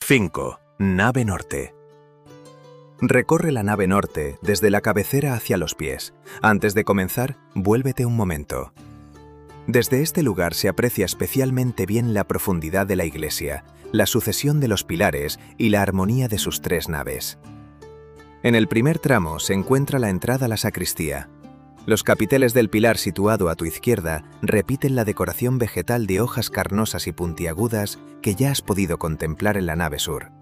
5. Nave norte. Recorre la nave norte desde la cabecera hacia los pies. Antes de comenzar, vuélvete un momento. Desde este lugar se aprecia especialmente bien la profundidad de la iglesia, la sucesión de los pilares y la armonía de sus tres naves. En el primer tramo se encuentra la entrada a la sacristía. Los capiteles del pilar situado a tu izquierda repiten la decoración vegetal de hojas carnosas y puntiagudas que ya has podido contemplar en la nave sur.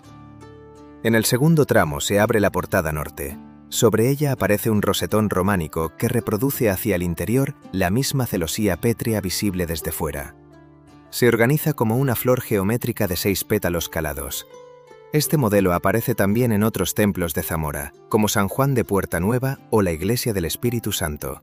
En el segundo tramo se abre la portada norte. Sobre ella aparece un rosetón románico que reproduce hacia el interior la misma celosía pétrea visible desde fuera. Se organiza como una flor geométrica de 6 pétalos calados. Este modelo aparece también en otros templos de Zamora, como San Juan de Puerta Nueva o la Iglesia del Espíritu Santo.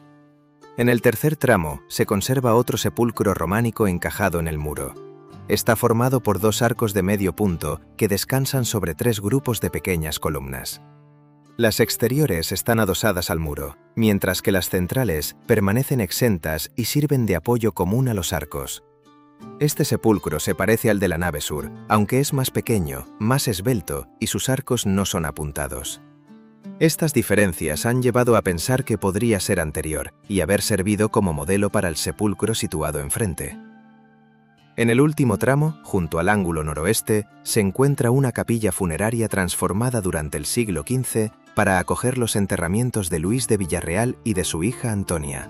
En el tercer tramo se conserva otro sepulcro románico encajado en el muro. Está formado por 2 arcos de medio punto que descansan sobre 3 grupos de pequeñas columnas. Las exteriores están adosadas al muro, mientras que las centrales permanecen exentas y sirven de apoyo común a los arcos. Este sepulcro se parece al de la nave sur, aunque es más pequeño, más esbelto y sus arcos no son apuntados. Estas diferencias han llevado a pensar que podría ser anterior y haber servido como modelo para el sepulcro situado enfrente. En el último tramo, junto al ángulo noroeste, se encuentra una capilla funeraria transformada durante el siglo XV para acoger los enterramientos de Luis de Villarreal y de su hija Antonia.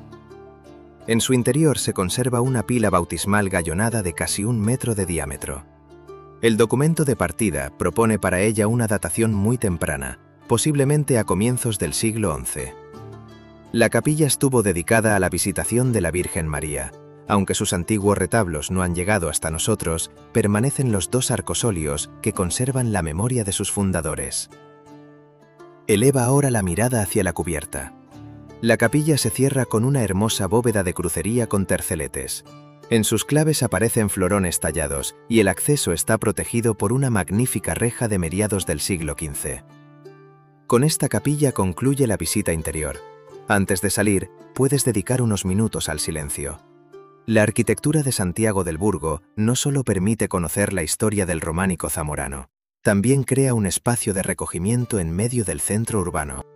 En su interior se conserva una pila bautismal gallonada de casi 1 metro de diámetro. El documento de partida propone para ella una datación muy temprana, posiblemente a comienzos del siglo XI. La capilla estuvo dedicada a la visitación de la Virgen María. Aunque sus antiguos retablos no han llegado hasta nosotros, permanecen los 2 arcosolios que conservan la memoria de sus fundadores. Eleva ahora la mirada hacia la cubierta. La capilla se cierra con una hermosa bóveda de crucería con terceletes. En sus claves aparecen florones tallados y el acceso está protegido por una magnífica reja de mediados del siglo XV. Con esta capilla concluye la visita interior. Antes de salir, puedes dedicar unos minutos al silencio. La arquitectura de Santiago del Burgo no solo permite conocer la historia del románico zamorano, también crea un espacio de recogimiento en medio del centro urbano.